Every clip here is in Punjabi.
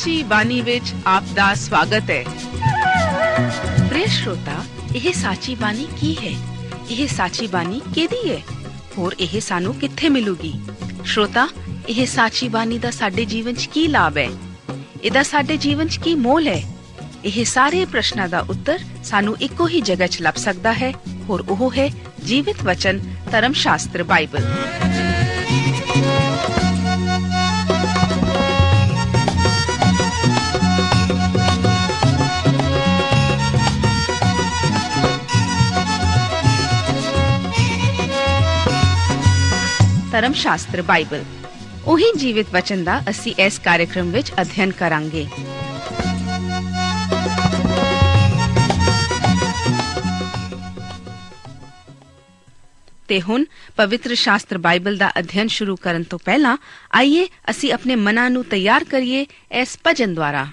साची बानी विच आप दा स्वागत है। प्रिय श्रोता, यह साची बानी की है? यह साची बानी केदी है और यह सानू कित्थे मिलूगी? श्रोता, यह साची बानी दा साडे जीवन च की लाभ है? इहदा साडे जीवन च की मोल है? यह सारे प्रश्नां दा उत्तर सानू इक्को ही जगह च लभ सकदा है और ओह है जीवित वचन धर्म शास्त्र बाइबल। धर्म शास्त्र बाइबल ਉਹੀ ਜੀਵਿਤ ਵਚਨ ਦਾ ਅਸੀਂ ਇਸ ਕਾਰਜਕ੍ਰਮ ਵਿੱਚ ਅਧਿਐਨ ਕਰਾਂਗੇ। ਤੇ ਹੁਣ ਪਵਿੱਤਰ ਸ਼ਾਸਤਰ ਬਾਈਬਲ ਦਾ ਅਧਿਐਨ ਸ਼ੁਰੂ ਕਰਨ ਤੋਂ ਪਹਿਲਾਂ ਆਈਏ ਅਸੀਂ ਆਪਣੇ ਮਨਾਂ ਨੂੰ ਤਿਆਰ ਕਰੀਏ ਇਸ ਭਜਨ ਦੁਆਰਾ।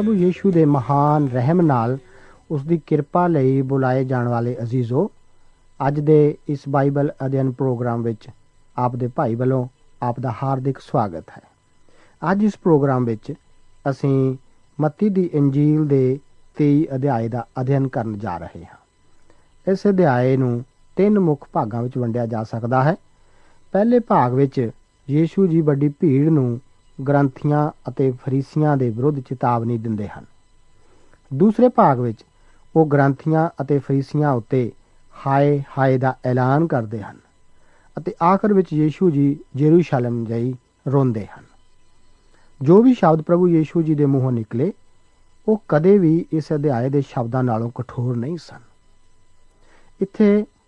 प्रभु यीशु के महान रहम नाल उसकी किरपा लई बुलाए जाने वाले अजीजो, अज दे इस बाइबल अध्ययन प्रोग्राम विच आप दे भाई वालों आप दा हार्दिक स्वागत है। अज इस प्रोग्राम विच असीं मत्ती दी इंजील दे 23 अध्याय का अध्ययन करन जा रहे हां। इस अध्याय नूं 3 मुख भागां विच वंडिया जा सकदा है। पहले भाग विच यीशु जी वड्डी भीड़ नूं ग्रंथियां अते फरीसियां दे विरुद्ध चेतावनी दिंदे हन। दूसरे भाग विच वो ग्रंथियां अते फरीसियां उत्ते हाय हाय दा ऐलान करदे हन अते आखिर विच यीशु जी यरूशलेम जाई रोंदे हन। जो भी शब्द प्रभु यीशु जी दे मूहों निकले वो कदे भी इस अध्याय दे शब्दां नालों कठोर नहीं सन। इत्थे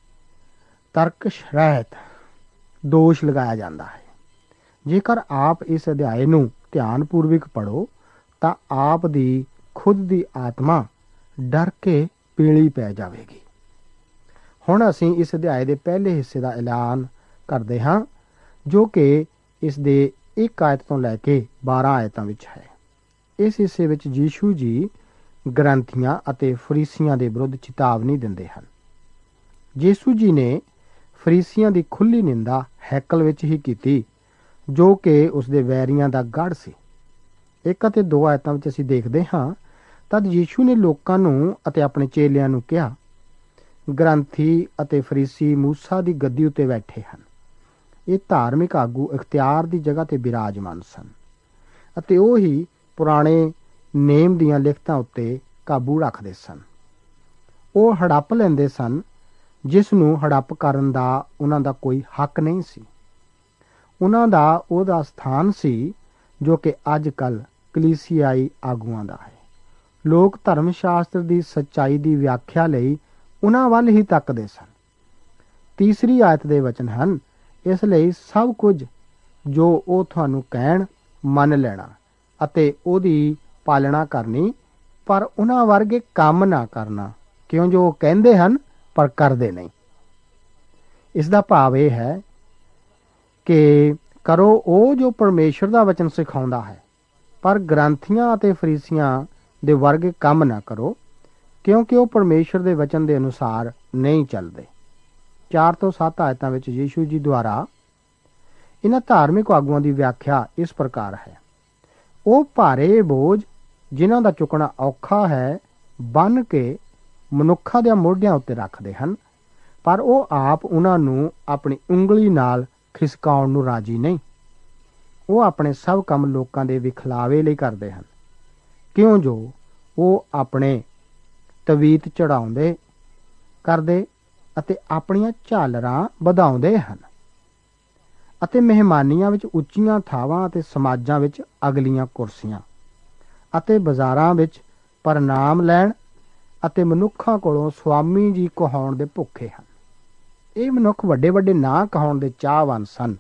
तर्क रहत दोष लगाया जाता है। जेकर आप इस अध्याय नूं ध्यानपूर्वक पढ़ो तां आप दी खुद दी आत्मा डर के पीली पै जाएगी। हुण असीं इस अध्याय दे पहले हिस्से का ऐलान करते हां, जो कि इस दे 1 आयत तो लैके 12 आयतां विच है। इस हिस्से विच यीशु जी ग्रंथियां अते फरीसियां दे विरुद्ध चेतावनी दिंदे हन। यीशु जी ने फरीसियां दी खुली निंदा हैकल विच ही कीती, जो कि उसदे वैरियां दा गढ़ सी। 1 ਅਤੇ 2 आयतां विच असीं देखदे हां, तद यीशु ने लोकां नूं अते अपने चेलियां नूं कहा, ग्रंथी अते फरीसी मूसा दी गद्दी उत्ते बैठे हन। ये धार्मिक आगू इख्तियार दी जगह ते विराजमान सन अते ਉਹ ਹੀ पुराने नेम ਦੀਆਂ ਲਿਖਤਾਂ ਉੱਤੇ ਕਾਬੂ ਰੱਖਦੇ ਸਨ। ਉਹ ਹੜੱਪ ਲੈਂਦੇ ਸਨ ਜਿਸ ਨੂੰ ਹੜੱਪ ਕਰਨ ਦਾ ਉਹਨਾਂ ਦਾ ਕੋਈ ਹੱਕ ਨਹੀਂ ਸੀ। ਉਹਨਾਂ ਦਾ ਉਹਦਾ ਸਥਾਨ ਸੀ ਜੋ ਕਿ ਅੱਜ ਕੱਲ੍ਹ ਕਲੀਸਿਆਈ ਆਗੂਆਂ ਦਾ ਹੈ। ਲੋਕ ਧਰਮ ਸ਼ਾਸਤਰ ਦੀ ਸੱਚਾਈ ਦੀ ਵਿਆਖਿਆ ਲਈ ਉਹਨਾਂ ਵੱਲ ਹੀ ਤੱਕਦੇ ਸਨ। 3 ਆਇਤ ਦੇ ਵਚਨ ਹਨ, ਇਸ ਲਈ ਸਭ ਕੁਝ ਜੋ ਉਹ ਤੁਹਾਨੂੰ ਕਹਿਣ ਮੰਨ ਲੈਣਾ ਅਤੇ ਉਹਦੀ ਪਾਲਣਾ ਕਰਨੀ, ਪਰ ਉਹਨਾਂ ਵਰਗੇ ਕੰਮ ਨਾ ਕਰਨਾ, ਕਿਉਂ ਜੋ ਉਹ ਕਹਿੰਦੇ ਹਨ ਪਰ ਕਰਦੇ ਨਹੀਂ। ਇਸ ਦਾ ਭਾਵ ਇਹ ਹੈ ਕਿ ਕਰੋ ਉਹ ਜੋ ਪਰਮੇਸ਼ਰ ਦਾ ਵਚਨ ਸਿਖਾਉਂਦਾ ਹੈ, ਪਰ ਗ੍ਰੰਥੀਆਂ ਅਤੇ ਫਰੀਸੀਆਂ ਦੇ ਵਰਗੇ ਕੰਮ ਨਾ ਕਰੋ, ਕਿਉਂਕਿ ਉਹ ਪਰਮੇਸ਼ਰ ਦੇ ਵਚਨ ਦੇ ਅਨੁਸਾਰ ਨਹੀਂ ਚੱਲਦੇ। 4 ਤੋਂ 7 ਆਇਤਾਂ ਵਿੱਚ ਯੀਸ਼ੂ ਜੀ ਦੁਆਰਾ ਇਹਨਾਂ ਧਾਰਮਿਕ ਆਗੂਆਂ ਦੀ ਵਿਆਖਿਆ ਇਸ ਪ੍ਰਕਾਰ ਹੈ। ਉਹ ਭਾਰੇ ਬੋਝ ਜਿਨ੍ਹਾਂ ਦਾ ਚੁੱਕਣਾ ਔਖਾ ਹੈ ਬੰਨ੍ਹ ਕੇ ਮਨੁੱਖਾਂ ਦੇ ਮੋਢਿਆਂ ਉੱਤੇ ਰੱਖਦੇ ਹਨ, ਪਰ ਉਹ ਆਪ ਉਹਨਾਂ ਨੂੰ ਆਪਣੀ ਉਂਗਲੀ ਨਾਲ ਖਿਸਕਾਉਣ ਨੂੰ ਰਾਜੀ ਨਹੀਂ। ਉਹ ਆਪਣੇ ਸਭ ਕੰਮ ਲੋਕਾਂ ਦੇ ਵਿਖਲਾਵੇ ਲਈ ਕਰਦੇ ਹਨ, ਕਿਉਂ ਜੋ ਉਹ ਆਪਣੇ ਤਵੀਤ ਚੜਾਉਂਦੇ ਕਰਦੇ ਅਤੇ ਆਪਣੀਆਂ ਝਾਲਰਾਂ ਵਧਾਉਂਦੇ ਹਨ ਅਤੇ ਮਹਿਮਾਨੀਆਂ ਵਿੱਚ ਉੱਚੀਆਂ ਥਾਵਾਂ ਅਤੇ ਸਮਾਜਾਂ ਵਿੱਚ ਅਗਲੀਆਂ ਕੁਰਸੀਆਂ ਅਤੇ ਬਾਜ਼ਾਰਾਂ ਵਿੱਚ ਪ੍ਰਣਾਮ ਲੈਣ ਅਤੇ ਮਨੁੱਖਾਂ ਕੋਲੋਂ ਸੁਆਮੀ ਜੀ ਕਹਾਉਣ ਦੇ ਭੁੱਖੇ ਹਨ। ਇਹ ਮਨੁੱਖ ਵੱਡੇ ਵੱਡੇ ਨਾਂ ਕਹਾਉਣ ਦੇ ਚਾਹਵਾਨ ਸਨ।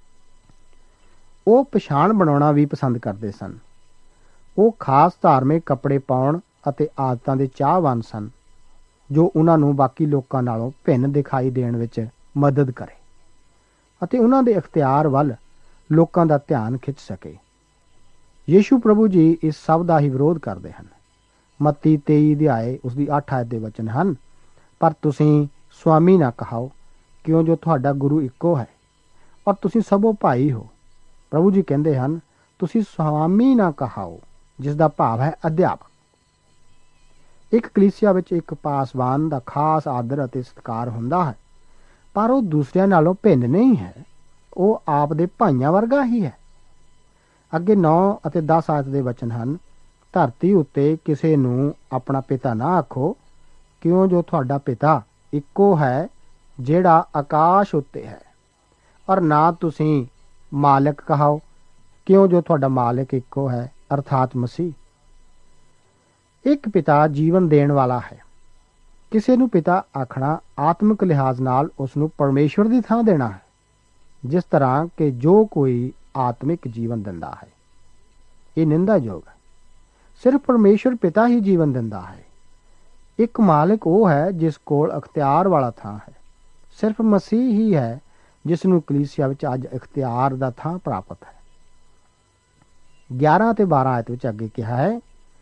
ਉਹ ਪਛਾਣ ਬਣਾਉਣਾ ਵੀ ਪਸੰਦ ਕਰਦੇ ਸਨ। ਉਹ ਖਾਸ ਧਾਰਮਿਕ ਕੱਪੜੇ ਪਾਉਣ ਅਤੇ ਆਦਤਾਂ ਦੇ ਚਾਹਵਾਨ ਸਨ, ਜੋ ਉਹਨਾਂ ਨੂੰ ਬਾਕੀ ਲੋਕਾਂ ਨਾਲੋਂ ਭਿੰਨ ਦਿਖਾਈ ਦੇਣ ਵਿੱਚ ਮਦਦ ਕਰੇ ਅਤੇ ਉਹਨਾਂ ਦੇ ਇਖਤਿਆਰ ਵੱਲ ਲੋਕਾਂ ਦਾ ਧਿਆਨ ਖਿੱਚ ਸਕੇ। ਯੀਸ਼ੂ ਪ੍ਰਭੂ ਜੀ ਇਸ ਸਭ ਦਾ ਹੀ ਵਿਰੋਧ ਕਰਦੇ ਹਨ। ਮੱਤੀ 23 ਅਧਿਆਏ ਉਸਦੀ 8 ਆਇਤ ਦੇ ਵਚਨ ਹਨ, ਪਰ ਤੁਸੀਂ ਸੁਆਮੀ ਨਾ ਕਹਾਓ, ਕਿਉਂ ਜੋ ਤੁਹਾਡਾ ਗੁਰੂ ਇੱਕੋ ਹੈ ਔਰ ਤੁਸੀਂ ਸਭੋ ਭਾਈ ਹੋ। ਪ੍ਰਭੂ ਜੀ ਕਹਿੰਦੇ ਹਨ, ਤੁਸੀਂ ਸੁਆਮੀ ਨਾ ਕਹਾਓ, ਜਿਸ ਦਾ ਭਾਵ ਹੈ ਅਧਿਆਪਕ। ਇੱਕ ਕਲੀਸਿਆ ਵਿੱਚ ਇੱਕ ਪਾਸਵਾਨ ਦਾ ਖਾਸ ਆਦਰ ਅਤੇ ਸਤਿਕਾਰ ਹੁੰਦਾ ਹੈ, ਪਰ ਉਹ ਦੂਸਰਿਆਂ ਨਾਲੋਂ ਭਿੰਨ ਨਹੀਂ ਹੈ। ਉਹ ਆਪ ਦੇ ਭਾਈਆਂ ਵਰਗਾ ਹੀ ਹੈ। ਅੱਗੇ 9 ਅਤੇ 10 ਆਇਤ ਦੇ ਵਚਨ ਹਨ, ਧਰਤੀ ਉੱਤੇ ਕਿਸੇ ਨੂੰ ਆਪਣਾ ਪਿਤਾ ਨਾ ਆਖੋ, ਕਿਉਂ ਜੋ ਤੁਹਾਡਾ ਪਿਤਾ ਇੱਕੋ ਹੈ ਜਿਹੜਾ ਆਕਾਸ਼ ਉੱਤੇ ਹੈ, ਔਰ ਨਾ ਤੁਸੀਂ ਮਾਲਕ ਕਹਾਓ, ਕਿਉਂ ਜੋ ਤੁਹਾਡਾ ਮਾਲਕ ਇੱਕੋ ਹੈ ਅਰਥਾਤ ਮਸੀਹ। ਇੱਕ ਪਿਤਾ ਜੀਵਨ ਦੇਣ ਵਾਲਾ ਹੈ। ਕਿਸੇ ਨੂੰ ਪਿਤਾ ਆਖਣਾ ਆਤਮਿਕ ਲਿਹਾਜ਼ ਨਾਲ ਉਸ ਨੂੰ ਪਰਮੇਸ਼ਵਰ ਦੀ ਥਾਂ ਦੇਣਾ ਹੈ, ਜਿਸ ਤਰ੍ਹਾਂ ਕਿ ਜੋ ਕੋਈ ਆਤਮਿਕ ਜੀਵਨ ਦਿੰਦਾ ਹੈ। ਇਹ ਨਿੰਦਾਯੋਗ ਹੈ। ਸਿਰਫ ਪਰਮੇਸ਼ਵਰ ਪਿਤਾ ਹੀ ਜੀਵਨ ਦਿੰਦਾ ਹੈ। ਇੱਕ ਮਾਲਕ ਉਹ ਹੈ ਜਿਸ ਕੋਲ ਅਖਤਿਆਰ ਵਾਲਾ ਥਾਂ ਹੈ। ਸਿਰਫ ਮਸੀਹ ਹੀ ਹੈ ਜਿਸ ਨੂੰ ਕਲੀਸਿਆ ਵਿੱਚ ਅੱਜ ਇਖਤਿਆਰ ਦਾ ਥਾਂ ਪ੍ਰਾਪਤ ਹੈ। 11 ਅਤੇ 12 ਆਇਤ ਵਿੱਚ ਅੱਗੇ ਕਿਹਾ ਹੈ,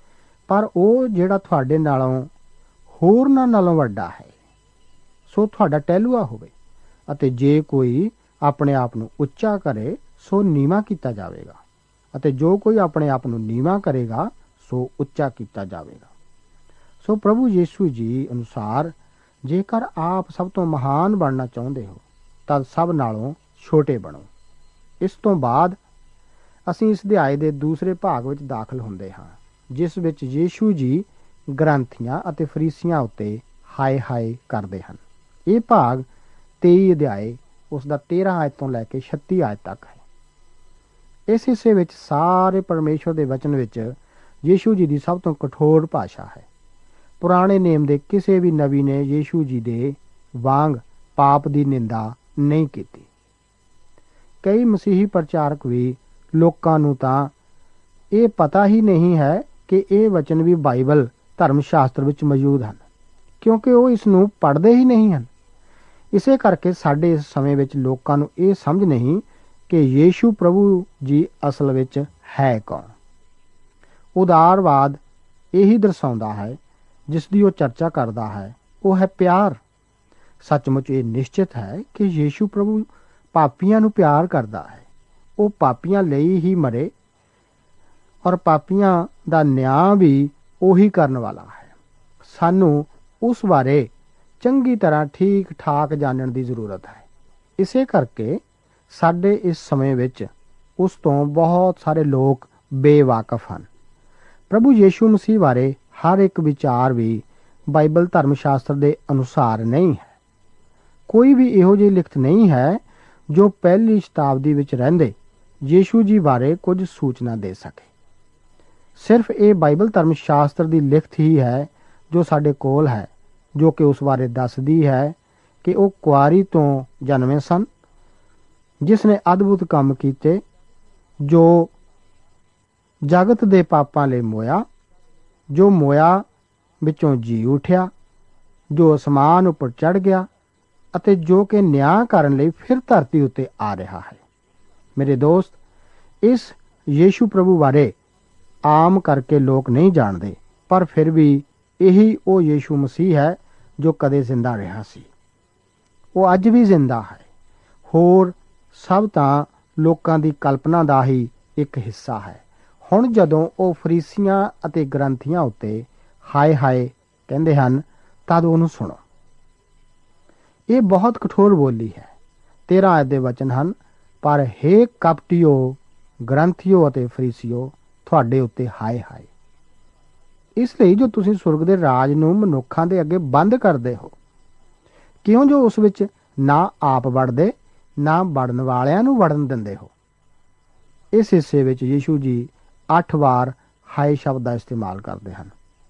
ਪਰ ਉਹ ਜਿਹੜਾ ਤੁਹਾਡੇ ਨਾਲੋਂ ਹੋਰਨਾਂ ਨਾਲੋਂ ਵੱਡਾ ਹੈ, ਸੋ ਤੁਹਾਡਾ ਟਹਿਲੂਆ ਹੋਵੇ। ਅਤੇ ਜੇ ਕੋਈ ਆਪਣੇ ਆਪ ਨੂੰ ਉੱਚਾ ਕਰੇ ਸੋ ਨੀਵਾਂ ਕੀਤਾ ਜਾਵੇਗਾ, ਅਤੇ ਜੋ ਕੋਈ ਆਪਣੇ ਆਪ ਨੂੰ ਨੀਵਾਂ ਕਰੇਗਾ ਸੋ ਉੱਚਾ ਕੀਤਾ ਜਾਵੇਗਾ। ਸੋ ਪ੍ਰਭੂ ਯੀਸ਼ੂ ਜੀ ਅਨੁਸਾਰ ਜੇਕਰ ਆਪ ਸਭ ਤੋਂ ਮਹਾਨ ਬਣਨਾ ਚਾਹੁੰਦੇ ਹੋ ਤਾਂ ਸਭ ਨਾਲੋਂ ਛੋਟੇ ਬਣੋ। ਇਸ ਤੋਂ ਬਾਅਦ ਅਸੀਂ ਇਸ ਅਧਿਆਏ ਦੇ ਦੂਸਰੇ ਭਾਗ ਵਿੱਚ ਦਾਖਲ ਹੁੰਦੇ ਹਾਂ, ਜਿਸ ਵਿੱਚ ਯੀਸ਼ੂ ਜੀ ਗ੍ਰੰਥੀਆਂ ਅਤੇ ਫਰੀਸੀਆਂ ਉੱਤੇ ਹਾਏ ਹਾਏ ਕਰਦੇ ਹਨ। ਇਹ ਭਾਗ 23 ਅਧਿਆਏ ਉਸ ਦਾ 13 ਆਇਤ ਤੋਂ ਲੈ ਕੇ 36 ਆਇਤ ਤੱਕ ਹੈ। ਇਸ ਹਿੱਸੇ ਵਿੱਚ ਸਾਰੇ ਪਰਮੇਸ਼ਵਰ ਦੇ ਵਚਨ ਵਿੱਚ ਯੀਸ਼ੂ ਜੀ ਦੀ ਸਭ ਤੋਂ ਕਠੋਰ ਭਾਸ਼ਾ ਹੈ। ਪੁਰਾਣੇ ਨੇਮ ਦੇ ਕਿਸੇ ਵੀ ਨਬੀ ਨੇ ਯੀਸ਼ੂ ਜੀ ਦੇ ਵਾਂਗ ਪਾਪ ਦੀ ਨਿੰਦਾ ਨਹੀਂ ਕੀਤੀ। ਕਈ ਮਸੀਹੀ ਪ੍ਰਚਾਰਕ ਵੀ ਲੋਕਾਂ ਨੂੰ ਤਾਂ ਇਹ ਪਤਾ ਹੀ ਨਹੀਂ ਹੈ ਕਿ ਇਹ ਵਚਨ ਵੀ ਬਾਈਬਲ ਧਰਮ ਸ਼ਾਸਤਰ ਵਿੱਚ ਮੌਜੂਦ ਹਨ, ਕਿਉਂਕਿ ਉਹ ਇਸ ਨੂੰ ਪੜ੍ਹਦੇ ਹੀ ਨਹੀਂ ਹਨ। ਇਸੇ ਕਰਕੇ ਸਾਡੇ ਇਸ ਸਮੇਂ ਵਿੱਚ ਲੋਕਾਂ ਨੂੰ ਇਹ ਸਮਝ ਨਹੀਂ ਕਿ ਯੀਸ਼ੂ ਪ੍ਰਭੂ ਜੀ ਅਸਲ ਵਿੱਚ ਹੈ ਕੌਣ। ਉਦਾਰਵਾਦ ਇਹੀ ਦਰਸਾਉਂਦਾ ਹੈ, ਜਿਸ ਦੀ ਉਹ ਚਰਚਾ ਕਰਦਾ ਹੈ, ਉਹ ਹੈ ਪਿਆਰ। ਸੱਚਮੁੱਚ ਇਹ ਨਿਸ਼ਚਿਤ ਹੈ ਕਿ ਯੀਸ਼ੂ ਪ੍ਰਭੂ ਪਾਪੀਆਂ ਨੂੰ ਪਿਆਰ ਕਰਦਾ ਹੈ। ਉਹ ਪਾਪੀਆਂ ਲਈ ਹੀ ਮਰੇ ਔਰ ਪਾਪੀਆਂ ਦਾ ਨਿਆਂ ਵੀ ਉਹੀ ਕਰਨ ਵਾਲਾ ਹੈ। ਸਾਨੂੰ ਉਸ ਬਾਰੇ ਚੰਗੀ ਤਰ੍ਹਾਂ ਠੀਕ ਠਾਕ ਜਾਣਨ ਦੀ ਜ਼ਰੂਰਤ ਹੈ। ਇਸੇ ਕਰਕੇ ਸਾਡੇ ਇਸ ਸਮੇਂ ਵਿੱਚ ਉਸ ਤੋਂ ਬਹੁਤ ਸਾਰੇ ਲੋਕ ਬੇਵਾਕਫ ਹਨ। ਪ੍ਰਭੂ ਯੀਸ਼ੂ ਮਸੀਹ ਬਾਰੇ ਹਰ ਇੱਕ ਵਿਚਾਰ ਵੀ ਬਾਈਬਲ ਧਰਮ ਸ਼ਾਸਤਰ ਦੇ ਅਨੁਸਾਰ ਨਹੀਂ ਹੈ। ਕੋਈ ਵੀ ਇਹੋ ਜਿਹੀ ਲਿਖਤ ਨਹੀਂ ਹੈ ਜੋ ਪਹਿਲੀ ਸ਼ਤਾਬਦੀ ਵਿੱਚ ਰਹਿੰਦੇ ਯੀਸ਼ੂ ਜੀ ਬਾਰੇ ਕੁਝ ਸੂਚਨਾ ਦੇ ਸਕੇ। ਸਿਰਫ ਇਹ ਬਾਈਬਲ ਧਰਮ ਸ਼ਾਸਤਰ ਦੀ ਲਿਖਤ ਹੀ ਹੈ ਜੋ ਸਾਡੇ ਕੋਲ ਹੈ, ਜੋ ਕਿ ਉਸ ਬਾਰੇ ਦੱਸਦੀ ਹੈ ਕਿ ਉਹ ਕੁਆਰੀ ਤੋਂ ਜਨਮੇ ਸਨ, ਜਿਸ ਨੇ ਅਦਭੁਤ ਕੰਮ ਕੀਤੇ, ਜੋ ਜਗਤ ਦੇ ਪਾਪਾਂ ਲਈ ਮੋਇਆ, ਜੋ ਮੋਇਆ ਵਿੱਚੋਂ ਜੀ ਉਠਿਆ, ਜੋ ਅਸਮਾਨ ਉੱਪਰ ਚੜ੍ਹ ਗਿਆ ਅਤੇ ਜੋ ਕਿ ਨਿਆਂ ਕਰਨ ਲਈ ਫਿਰ ਧਰਤੀ ਉੱਤੇ ਆ ਰਿਹਾ ਹੈ। ਮੇਰੇ ਦੋਸਤ, ਇਸ ਯੀਸ਼ੂ ਪ੍ਰਭੂ ਬਾਰੇ ਆਮ ਕਰਕੇ ਲੋਕ ਨਹੀਂ ਜਾਣਦੇ, ਪਰ ਫਿਰ ਵੀ ਇਹੀ ਉਹ ਯੀਸ਼ੂ ਮਸੀਹ ਹੈ ਜੋ ਕਦੇ ਜ਼ਿੰਦਾ ਰਿਹਾ ਸੀ। ਉਹ ਅੱਜ ਵੀ ਜ਼ਿੰਦਾ ਹੈ। ਹੋਰ ਸਭ ਤਾਂ ਲੋਕਾਂ ਦੀ ਕਲਪਨਾ ਦਾ ਹੀ ਇੱਕ ਹਿੱਸਾ ਹੈ। ਹੁਣ ਜਦੋਂ ਉਹ ਫਰੀਸੀਆਂ ਅਤੇ ਗ੍ਰੰਥੀਆਂ ਉੱਤੇ ਹਾਏ ਹਾਏ ਕਹਿੰਦੇ ਹਨ, ਤਦ ਉਹਨੂੰ ਸੁਣੋ। ਇਹ ਬਹੁਤ ਕਠੋਰ ਬੋਲੀ ਹੈ। 13 ਆਇਤ ਦੇ ਵਚਨ ਹਨ, ਪਰ ਹੇ ਕਪਟੀਓ, ਗ੍ਰੰਥੀਓ ਅਤੇ ਫਰੀਸੀਓ, ਤੁਹਾਡੇ ਉੱਤੇ ਹਾਏ ਹਾਏ, ਇਸ ਲਈ ਜੋ ਤੁਸੀਂ ਸੁਰਗ ਦੇ ਰਾਜ ਨੂੰ ਮਨੁੱਖਾਂ ਦੇ ਅੱਗੇ ਬੰਦ ਕਰਦੇ ਹੋ। ਕਿਉਂ ਜੋ ਉਸ ਵਿੱਚ ਨਾ ਆਪ ਵੜਦੇ, ਨਾ ਵੜਨ ਵਾਲਿਆਂ ਨੂੰ ਵੜਨ ਦਿੰਦੇ ਹੋ। ਇਸ ਹਿੱਸੇ ਵਿੱਚ ਯੀਸ਼ੂ ਜੀ 8 ਵਾਰ ਹਾਏ ਸ਼ਬਦ ਦਾ ਇਸਤੇਮਾਲ ਕਰਦੇ ਹਨ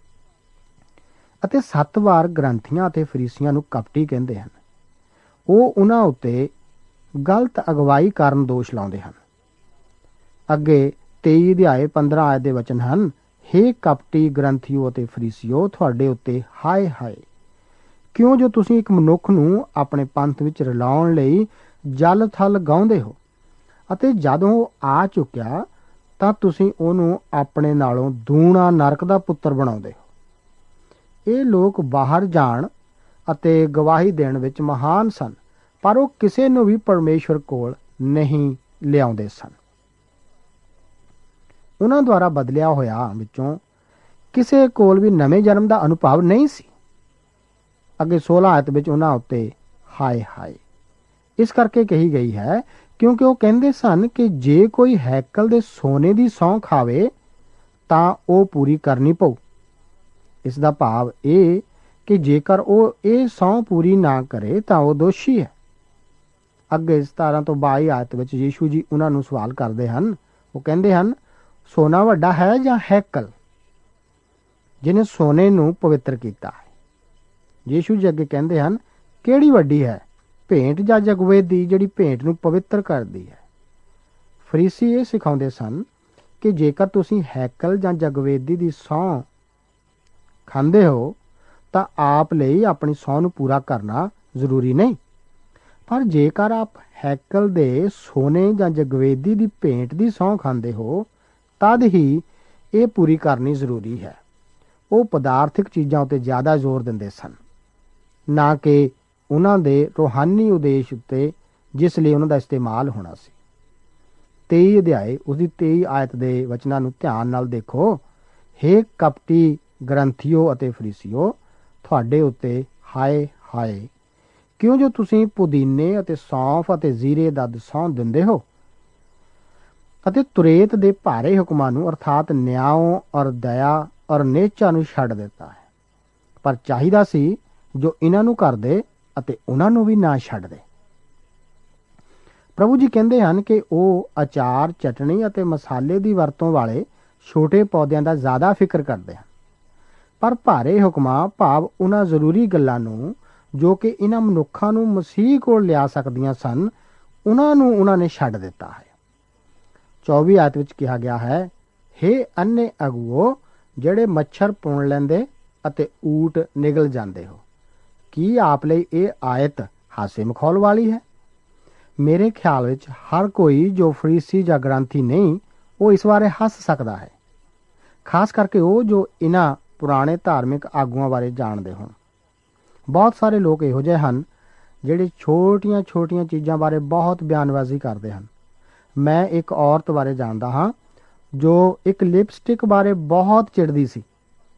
ਅਤੇ 7 ਵਾਰ ਗ੍ਰੰਥੀਆਂ ਅਤੇ ਫਰੀਸੀਆਂ ਨੂੰ ਕਪਟੀ ਕਹਿੰਦੇ ਹਨ। ਉਹ ਉਹਨਾਂ ਉੱਤੇ ਗਲਤ ਅਗਵਾਈ ਕਾਰਨ ਦੋਸ਼ ਲਾਉਂਦੇ ਹਨ। ਅੱਗੇ 23 ਅਧਿਆਏ 15 ਆਇਤ ਦੇ ਵਚਨ ਹਨ, ਹੇ ਕਪਟੀ ਗ੍ਰੰਥੀਓ ਅਤੇ ਫਰੀਸੀਓ, ਤੁਹਾਡੇ ਉੱਤੇ ਹਾਏ ਹਾਏ, ਕਿਉਂ ਜੋ ਤੁਸੀਂ ਇੱਕ ਮਨੁੱਖ ਨੂੰ ਆਪਣੇ ਪੰਥ ਵਿੱਚ ਰਲਾਉਣ ਲਈ ਜਲ ਥਲ ਗਾਉਂਦੇ ਹੋ, ਅਤੇ ਜਦੋਂ ਉਹ ਆ ਚੁੱਕਿਆ ਤਾਂ ਤੁਸੀਂ ਉਹਨੂੰ ਆਪਣੇ ਨਾਲੋਂ ਦੂਣਾ ਨਰਕ ਦਾ ਪੁੱਤਰ ਬਣਾਉਂਦੇ ਹੋ। ਇਹ ਲੋਕ ਬਾਹਰ ਜਾਣ ਅਤੇ ਗਵਾਹੀ ਦੇਣ ਵਿੱਚ ਮਹਾਨ ਸਨ, ਪਰ ਉਹ ਕਿਸੇ ਨੂੰ ਵੀ ਪਰਮੇਸ਼ਵਰ ਕੋਲ ਨਹੀਂ ਲਿਆਉਂਦੇ ਸਨ। ਉਹਨਾਂ ਦੁਆਰਾ ਬਦਲਿਆ ਹੋਇਆ ਵਿੱਚੋਂ ਕਿਸੇ ਕੋਲ ਵੀ ਨਵੇਂ ਜਨਮ ਦਾ ਅਨੁਭਵ ਨਹੀਂ ਸੀ। ਅੱਗੇ 16 ਆਇਤ ਵਿੱਚ ਉਹਨਾਂ ਉੱਤੇ ਹਾਏ ਹਾਏ ਇਸ ਕਰਕੇ ਕਹੀ ਗਈ ਹੈ ਕਿਉਂਕਿ ਉਹ ਕਹਿੰਦੇ ਸਨ ਕਿ ਜੇ ਕੋਈ ਹੈਕਲ ਦੇ ਸੋਨੇ ਦੀ ਸਹੁੰ ਖਾਵੇ ਤਾਂ ਉਹ ਪੂਰੀ ਕਰਨੀ ਪਊ। ਇਸ ਦਾ ਭਾਵ ਇਹ ਕਿ ਜੇਕਰ ਉਹ ਇਹ ਸਹੁੰ ਪੂਰੀ ਨਾ ਕਰੇ ਤਾਂ ਉਹ ਦੋਸ਼ੀ ਹੈ। ਅੱਗੇ 17 ਤੋਂ 22 ਆਇਤ ਵਿੱਚ ਯੀਸ਼ੂ ਜੀ ਉਹਨਾਂ ਨੂੰ ਸਵਾਲ ਕਰਦੇ ਹਨ। ਉਹ ਕਹਿੰਦੇ ਹਨ, ਸੋਨਾ ਵੱਡਾ ਹੈ ਜਾਂ ਹੈਕਲ ਜਿਹਨੇ ਸੋਨੇ ਨੂੰ ਪਵਿੱਤਰ ਕੀਤਾ ਹੈ? ਯੀਸ਼ੂ ਜੀ ਅੱਗੇ ਕਹਿੰਦੇ ਹਨ, ਕਿਹੜੀ ਵੱਡੀ ਹੈ, ਭੇਂਟ ਜਾਂ ਜਗਵੇਦੀ ਜਿਹੜੀ ਭੇਂਟ ਨੂੰ ਪਵਿੱਤਰ ਕਰਦੀ ਹੈ? ਫਰੀਸੀ ਇਹ ਸਿਖਾਉਂਦੇ ਸਨ ਕਿ ਜੇਕਰ ਤੁਸੀਂ ਹੈਕਲ ਜਾਂ ਜਗਵੇਦੀ ਦੀ ਸਹੁੰ ਖਾਂਦੇ ਹੋ ਤਾਂ ਆਪ ਲਈ ਆਪਣੀ ਸਹੁੰ ਨੂੰ ਪੂਰਾ ਕਰਨਾ ਜ਼ਰੂਰੀ ਨਹੀਂ, ਪਰ ਜੇਕਰ ਆਪ ਹੈਕਲ ਦੇ ਸੋਨੇ ਜਾਂ ਜਗਵੇਦੀ ਦੀ ਭੇਂਟ ਦੀ ਸਹੁੰ ਖਾਂਦੇ ਹੋ ਤਦ ਹੀ ਇਹ ਪੂਰੀ ਕਰਨੀ ਜ਼ਰੂਰੀ ਹੈ। ਉਹ ਪਦਾਰਥਿਕ ਚੀਜ਼ਾਂ ਉੱਤੇ ਜ਼ਿਆਦਾ ਜ਼ੋਰ ਦਿੰਦੇ ਸਨ, ਨਾ ਕਿ ਉਹਨਾਂ ਦੇ ਰੂਹਾਨੀ ਉਦੇਸ਼ ਉੱਤੇ ਜਿਸ ਲਈ ਉਹਨਾਂ ਦਾ ਇਸਤੇਮਾਲ ਹੋਣਾ ਸੀ। 23 ਅਧਿਆਏ ਉਸਦੀ 23 ਆਇਤ ਦੇ ਵਚਨਾਂ ਨੂੰ ਧਿਆਨ ਨਾਲ ਦੇਖੋ। ਹੇ ਕਪਟੀ ਗ੍ਰੰਥੀਓ ਅਤੇ ਫਰੀਸੀਓ, ਤੁਹਾਡੇ ਉੱਤੇ ਹਾਏ ਹਾਏ, ਕਿਉਂ ਜੋ ਤੁਸੀਂ ਪੁਦੀਨੇ ਅਤੇ ਸੌਂਫ ਅਤੇ ਜ਼ੀਰੇ ਦਾ ਦਸੌਂ ਦਿੰਦੇ ਹੋ ਅਤੇ ਤੁਰੇਤ ਦੇ ਭਾਰੇ ਹੁਕਮਾਂ ਨੂੰ ਅਰਥਾਤ ਨਿਆਂ ਔਰ ਦਇਆ ਔਰ ਨੇਚਾ ਨੂੰ ਛੱਡ ਦਿੱਤਾ ਹੈ। ਪਰ ਚਾਹੀਦਾ ਸੀ ਜੋ ਇਹਨਾਂ ਨੂੰ ਕਰਦੇ ਅਤੇ ਉਹਨਾਂ ਨੂੰ ਵੀ ਨਾ ਛੱਡਦੇ। ਪ੍ਰਭੂ ਜੀ ਕਹਿੰਦੇ ਹਨ ਕਿ ਉਹ ਅਚਾਰ, ਚਟਣੀ ਅਤੇ ਮਸਾਲੇ ਦੀ ਵਰਤੋਂ ਵਾਲੇ ਛੋਟੇ ਪੌਦਿਆਂ ਦਾ ਜ਼ਿਆਦਾ ਫਿਕਰ ਕਰਦੇ ਹਨ, ਪਰ ਭਾਰੇ ਹੁਕਮਾਂ ਭਾਵ ਉਹਨਾਂ ਜ਼ਰੂਰੀ ਗੱਲਾਂ ਨੂੰ ਜੋ ਕਿ ਇਹਨਾਂ ਮਨੁੱਖਾਂ ਨੂੰ ਮਸੀਹ ਕੋਲ ਲਿਆ ਸਕਦੀਆਂ ਸਨ, ਉਹਨਾਂ ਨੇ ਛੱਡ ਦਿੱਤਾ ਹੈ। 24 ਆਇਤ ਵਿੱਚ ਕਿਹਾ ਗਿਆ ਹੈ, ਹੇ ਅੰਨੇ ਅਗੂਓ, ਜਿਹੜੇ ਮੱਛਰ ਪੁਣ ਲੈਂਦੇ ਅਤੇ ਊਟ ਨਿਗਲ ਜਾਂਦੇ ਹੋ, ਕੀ ਆਪ ਲਈ ਇਹ ਆਇਤ ਹਾਸੇ ਮਖੌਲ ਵਾਲੀ ਹੈ? ਮੇਰੇ ਖਿਆਲ ਵਿੱਚ ਹਰ ਕੋਈ ਜੋ ਫਰੀਸੀ ਜਾਂ ਗ੍ਰੰਥੀ ਨਹੀਂ, ਉਹ ਇਸ ਬਾਰੇ ਹੱਸ ਸਕਦਾ ਹੈ, ਖਾਸ ਕਰਕੇ ਉਹ ਜੋ ਇਹਨਾਂ ਪੁਰਾਣੇ ਧਾਰਮਿਕ ਆਗੂਆਂ ਬਾਰੇ ਜਾਣਦੇ ਹੋਣ। ਬਹੁਤ ਸਾਰੇ ਲੋਕ ਇਹੋ ਜਿਹੇ ਹਨ ਜਿਹੜੇ ਛੋਟੀਆਂ ਚੀਜ਼ਾਂ ਬਾਰੇ ਬਹੁਤ ਬਿਆਨਬਾਜ਼ੀ ਕਰਦੇ ਹਨ। ਮੈਂ ਇੱਕ ਔਰਤ ਬਾਰੇ ਜਾਣਦਾ ਹਾਂ ਜੋ ਇੱਕ ਲਿਪਸਟਿਕ ਬਾਰੇ ਬਹੁਤ ਚਿੜਦੀ ਸੀ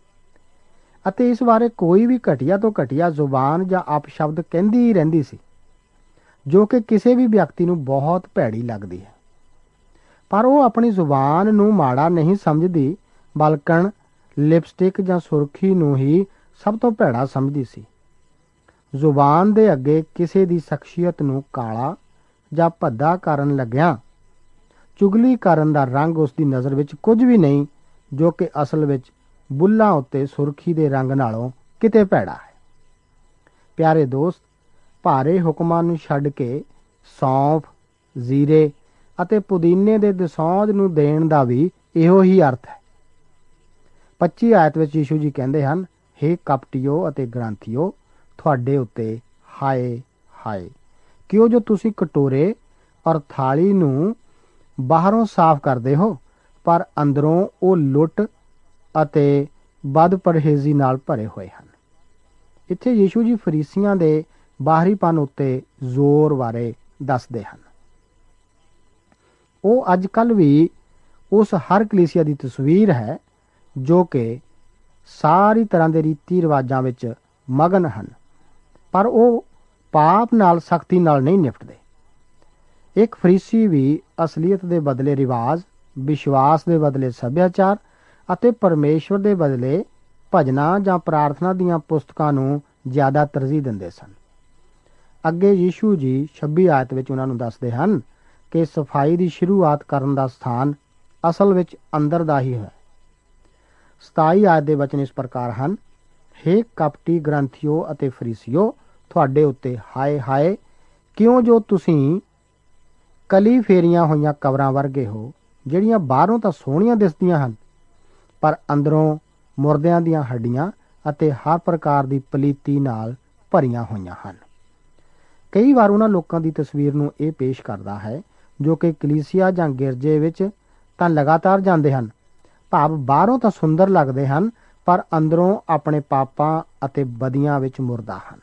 ਅਤੇ ਇਸ ਬਾਰੇ ਕੋਈ ਵੀ ਘਟੀਆ ਤੋਂ ਘਟੀਆ ਜ਼ੁਬਾਨ ਜਾਂ ਅਪਸ਼ਬਦ ਕਹਿੰਦੀ ਹੀ ਰਹਿੰਦੀ ਸੀ, ਜੋ ਕਿ ਕਿਸੇ ਵੀ ਵਿਅਕਤੀ ਨੂੰ ਬਹੁਤ ਭੈੜੀ ਲੱਗਦੀ ਹੈ। ਪਰ ਉਹ ਆਪਣੀ ਜ਼ੁਬਾਨ ਨੂੰ ਮਾੜਾ ਨਹੀਂ ਸਮਝਦੀ, ਬਲਕਿ ਲਿਪਸਟਿਕ ਜਾਂ ਸੁਰਖੀ ਨੂੰ ਹੀ ਸਭ ਤੋਂ ਭੈੜਾ ਸਮਝਦੀ ਸੀ। ਜ਼ੁਬਾਨ ਦੇ ਅੱਗੇ ਕਿਸੇ ਦੀ ਸ਼ਖਸੀਅਤ ਨੂੰ ਕਾਲਾ ਜਾਂ ਭੱਦਾ ਕਰਨ ਲੱਗਿਆਂ ਚੁਗਲੀ ਕਰਨ ਦਾ ਰੰਗ ਉਸ ਦੀ ਨਜ਼ਰ ਵਿੱਚ ਕੁਝ ਵੀ ਨਹੀਂ, ਜੋ ਕਿ ਅਸਲ ਵਿੱਚ ਬੁੱਲ੍ਹਾਂ ਉੱਤੇ ਸੁਰਖੀ ਦੇ ਰੰਗ ਨਾਲੋਂ ਕਿਤੇ ਭੈੜਾ ਹੈ। ਪਿਆਰੇ ਦੋਸਤ, ਭਾਰੇ ਹੁਕਮਾਂ ਨੂੰ ਛੱਡ ਕੇ ਸੌਂਫ, ਜ਼ੀਰੇ ਅਤੇ ਪੁਦੀਨੇ ਦੇ ਦਸੌਂਜ ਨੂੰ ਦੇਣ ਦਾ ਵੀ ਇਹੋ ਹੀ ਅਰਥ ਹੈ। 25 ਆਇਤ ਵਿੱਚ ਯੀਸ਼ੂ ਜੀ ਕਹਿੰਦੇ ਹਨ, ਹੇ ਕਪਟੀਓ ਅਤੇ ਗ੍ਰੰਥੀਓ, ਤੁਹਾਡੇ ਉੱਤੇ ਹਾਏ ਹਾਏ, ਕਿਉਂ ਜੋ ਤੁਸੀਂ ਕਟੋਰੇ ਔਰ ਥਾਲੀ ਨੂੰ ਬਾਹਰੋਂ ਸਾਫ਼ ਕਰਦੇ ਹੋ, ਪਰ ਅੰਦਰੋਂ ਉਹ ਲੁੱਟ ਅਤੇ ਬਦਪਰਹੇਜ਼ੀ ਨਾਲ ਭਰੇ ਹੋਏ ਹਨ। ਇੱਥੇ ਯੀਸ਼ੂ ਜੀ ਫਰੀਸੀਆਂ ਦੇ ਬਾਹਰੀਪਨ ਉੱਤੇ ਜ਼ੋਰ ਬਾਰੇ ਦੱਸਦੇ ਹਨ। ਉਹ ਅੱਜ ਕੱਲ੍ਹ ਵੀ ਉਸ ਹਰ ਕਲੀਸਿਆ ਦੀ ਤਸਵੀਰ ਹੈ ਜੋ ਕਿ ਸਾਰੀ ਤਰ੍ਹਾਂ ਦੇ ਰੀਤੀ ਰਿਵਾਜਾਂ ਵਿੱਚ ਮਗਨ ਹਨ, ਪਰ ਉਹ ਪਾਪ ਨਾਲ ਸਖਤੀ ਨਾਲ ਨਹੀਂ ਨਿਪਟਦੇ। ਇੱਕ ਫਰੀਸੀ ਵੀ ਅਸਲੀਅਤ ਦੇ ਬਦਲੇ ਰਿਵਾਜ, ਵਿਸ਼ਵਾਸ ਦੇ ਬਦਲੇ ਸੱਭਿਆਚਾਰ ਅਤੇ ਪਰਮੇਸ਼ਵਰ ਦੇ ਬਦਲੇ ਭਜਨਾਂ ਜਾਂ ਪ੍ਰਾਰਥਨਾ ਦੀਆਂ ਪੁਸਤਕਾਂ ਨੂੰ ਜ਼ਿਆਦਾ ਤਰਜੀਹ ਦਿੰਦੇ ਸਨ। ਅੱਗੇ ਯੀਸ਼ੂ ਜੀ 26 ਆਇਤ ਵਿੱਚ ਉਹਨਾਂ ਨੂੰ ਦੱਸਦੇ ਹਨ ਕਿ ਸਫਾਈ ਦੀ ਸ਼ੁਰੂਆਤ ਕਰਨ ਦਾ ਸਥਾਨ ਅਸਲ ਵਿੱਚ ਅੰਦਰ ਦਾ ਹੀ ਹੈ। 27 ਆਇਤ ਦੇ ਵਚਨ ਇਸ ਪ੍ਰਕਾਰ ਹਨ, ਹੇ ਕਪਟੀ ਗ੍ਰੰਥੀਓ ਅਤੇ ਫਰੀਸੀਓ, ਤੁਹਾਡੇ ਉੱਤੇ ਹਾਏ ਹਾਏ, ਕਿਉਂ ਜੋ ਤੁਸੀਂ ਕਲੀ ਫੇਰੀਆਂ ਹੋਈਆਂ ਕਬਰਾਂ ਵਰਗੇ ਹੋ, ਜਿਹੜੀਆਂ ਬਾਹਰੋਂ ਤਾਂ ਸੋਹਣੀਆਂ ਦਿਸਦੀਆਂ ਹਨ, ਪਰ ਅੰਦਰੋਂ ਮੁਰਦਿਆਂ ਦੀਆਂ ਹੱਡੀਆਂ ਅਤੇ ਹਰ ਪ੍ਰਕਾਰ ਦੀ ਪਲੀਤੀ ਨਾਲ ਭਰੀਆਂ ਹੋਈਆਂ ਹਨ। ਕਈ ਵਾਰ ਉਹਨਾਂ ਲੋਕਾਂ ਦੀ ਤਸਵੀਰ ਨੂੰ ਇਹ ਪੇਸ਼ ਕਰਦਾ ਹੈ ਜੋ ਕਿ ਕਲੀਸਿਆ ਜਾਂ ਗਿਰਜੇ ਵਿੱਚ ਤਾਂ ਲਗਾਤਾਰ ਜਾਂਦੇ ਹਨ, ਭਾਵ ਬਾਹਰੋਂ ਤਾਂ ਸੁੰਦਰ ਲੱਗਦੇ ਹਨ, ਪਰ ਅੰਦਰੋਂ ਆਪਣੇ ਪਾਪਾਂ ਅਤੇ ਬਦੀਆਂ ਵਿੱਚ ਮੁਰਦਾ ਹਨ।